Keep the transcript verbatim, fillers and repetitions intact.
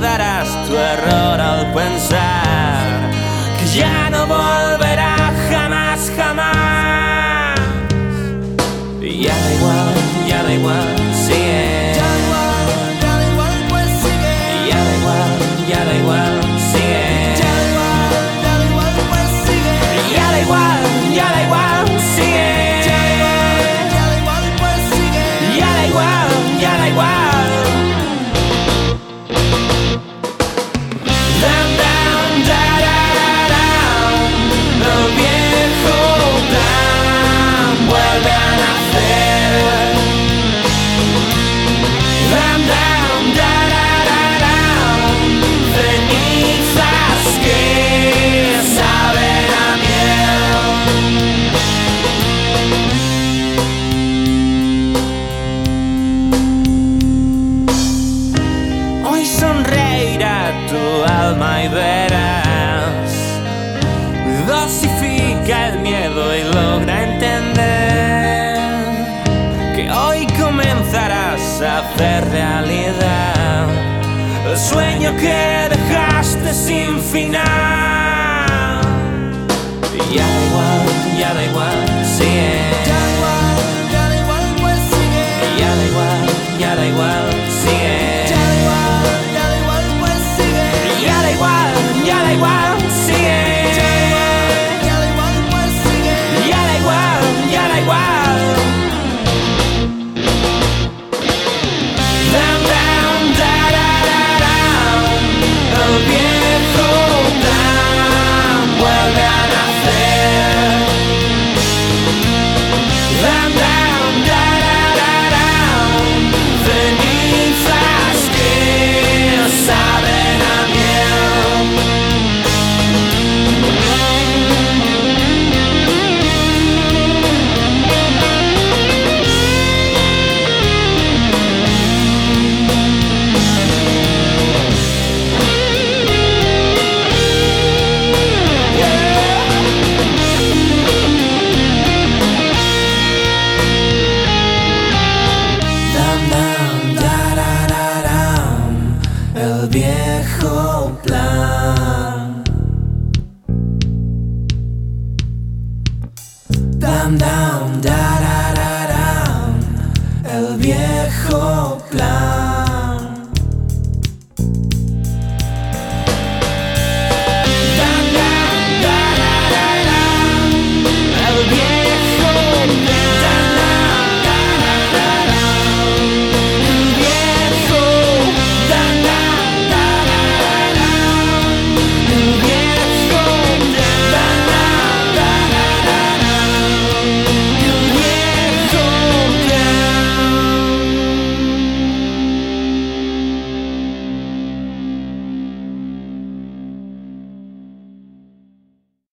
recordarás tu error al pensar que ya no volverá jamás, jamás. Y ya da igual, ya da igual, sigue. Ya da igual, ya da igual, pues sigue. Ya da igual, ya da igual, sigue. Ya da igual, ya da igual, pues sigue. Ya da igual, ya da igual, sigue. Ya da igual, pues sigue. Ya da igual, ya da igual. Down, down, da, da, da, down. El viejo plan vuelve a nacer. Down, down, da, da, da, down. Cenizas que saben a miel. Hoy sonreirá tu alma y verás. Dosifica el miedo y logra entender que hoy comenzarás a hacer realidad el sueño que dejaste sin final. Y ya da igual, ya da igual.